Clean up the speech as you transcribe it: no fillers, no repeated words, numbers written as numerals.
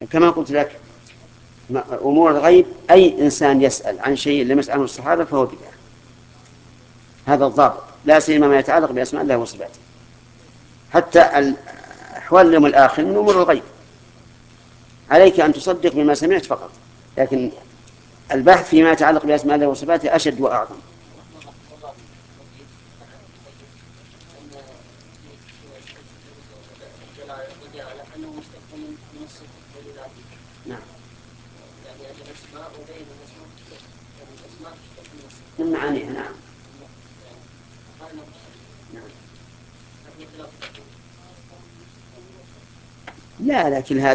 كما قلت لك أمور الغيب أي إنسان يسأل عن شيء لم يسأله الصحابة فهو بدعة. هذا الضابط، لا سيما ما يتعلق بأسماء الله وصفاته. حتى أحوال اليوم الآخر من أمور الغيب، عليك أن تصدق بما سمعت فقط، لكن البحث فيما يتعلق بأسماء الله وصفاته أشد وأعظم. نعم. من معانيها. نعم. نعم. لا، لكن هذا